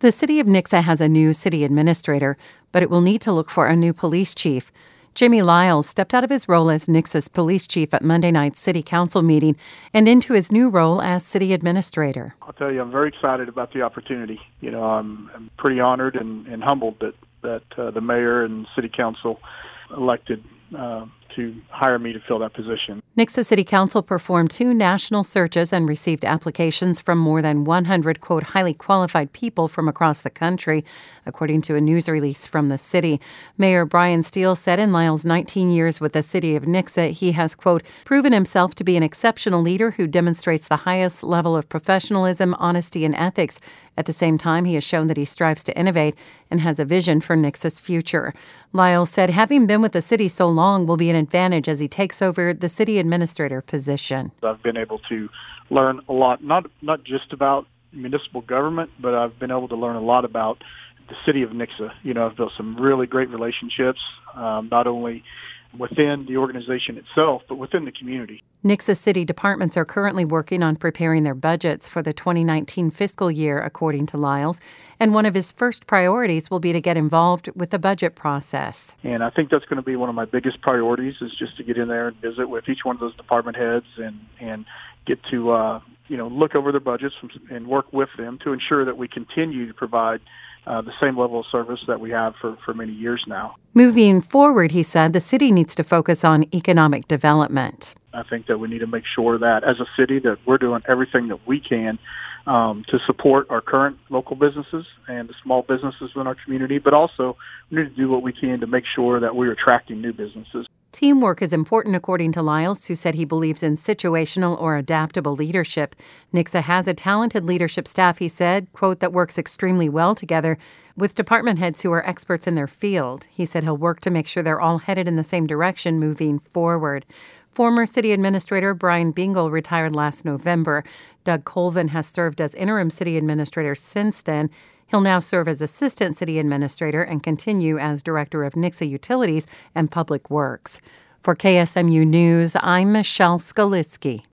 The city of Nixa has a new city administrator, but it will need to look for a new police chief. Jimmy Lyles stepped out of his role as Nixa's police chief at Monday night's city council meeting and into his new role as city administrator. I'll tell you, I'm very excited about the opportunity. I'm pretty honored and humbled that the mayor and city council elected to hire me to fill that position. Nixa City Council performed 2 national searches and received applications from more than 100, quote, highly qualified people from across the country, according to a news release from the city. Mayor Brian Steele said in Lyles' 19 years with the city of Nixa, he has, quote, proven himself to be an exceptional leader who demonstrates the highest level of professionalism, honesty, and ethics. At the same time, he has shown that he strives to innovate and has a vision for Nixa's future. Lyles said having been with the city so long will be an advantage as he takes over the city administrator position. I've been able to learn a lot, not just about municipal government, but I've been able to learn a lot about the city of Nixa. I've built some really great relationships, not only within the organization itself, but within the community. Nixa city departments are currently working on preparing their budgets for the 2019 fiscal year, according to Lyles, and one of his first priorities will be to get involved with the budget process. And I think that's going to be one of my biggest priorities, is just to get in there and visit with each one of those department heads and get to look over their budgets and work with them to ensure that we continue to provide the same level of service that we have for many years now. Moving forward, he said, the city needs to focus on economic development. I think that we need to make sure that as a city that we're doing everything that we can to support our current local businesses and the small businesses in our community, but also we need to do what we can to make sure that we're attracting new businesses. Teamwork is important, according to Lyles, who said he believes in situational or adaptable leadership. Nixa has a talented leadership staff, he said, quote, that works extremely well together with department heads who are experts in their field. He said he'll work to make sure they're all headed in the same direction moving forward. Former city administrator Brian Bingle retired last November. Doug Colvin has served as interim city administrator since then. He'll now serve as assistant city administrator and continue as director of Nixa Utilities and Public Works. For KSMU News, I'm Michelle Skaliski.